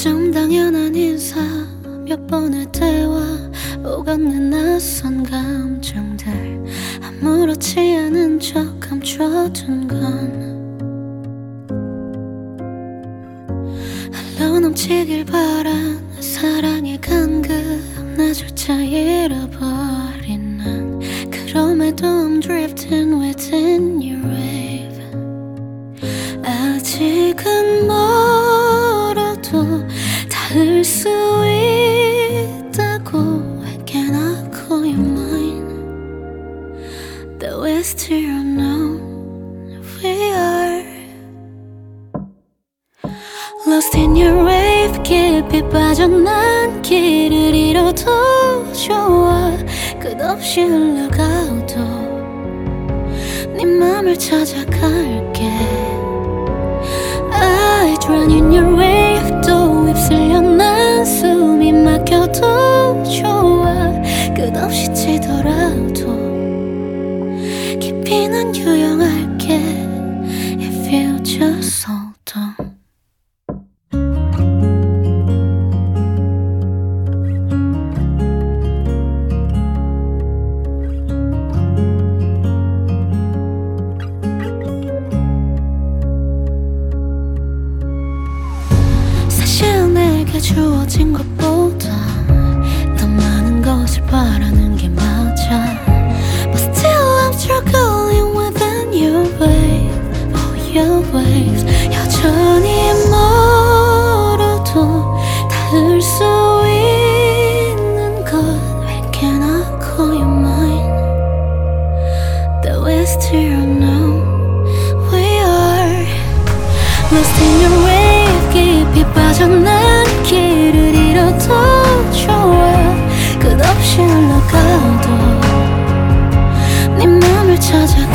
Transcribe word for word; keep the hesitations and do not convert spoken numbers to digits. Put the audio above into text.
좀 당연한 인사, 몇 번의 대화, 오가는 낯선 감정들, 아무렇지 않은 척 감춰둔 건 흘러 넘치길 바란 사랑의 간극, 나조차 잃어버린 난 그럼에도 I'm drifting within your wave. 아직은 멀어도 닿을 수 있다고. Why can't I call you mine? Though it's still unknown, we are lost in your wave. 깊이 빠져난 길을 잃어도 좋아. 끝없이 흘러가도 네 맘을 찾아갈게. I drown in your wave. 또 휩쓸려 난 숨이 막혀도 좋아. 끝없이 치더라도 깊이 난 유영할게. If you just hold on. 주어진 것보다 더 많은 것을 바라는 게 맞아. But still I'm struggling within your wave. Oh your waves. 여전히 멀어도 닿을 수 있는 것. Why can't I call you mine? Though it's still unknown, we are lost in your wave. 깊이 빠져난 길을 잃어도 좋아. 끝없이 흘러가도 네 맘을 찾아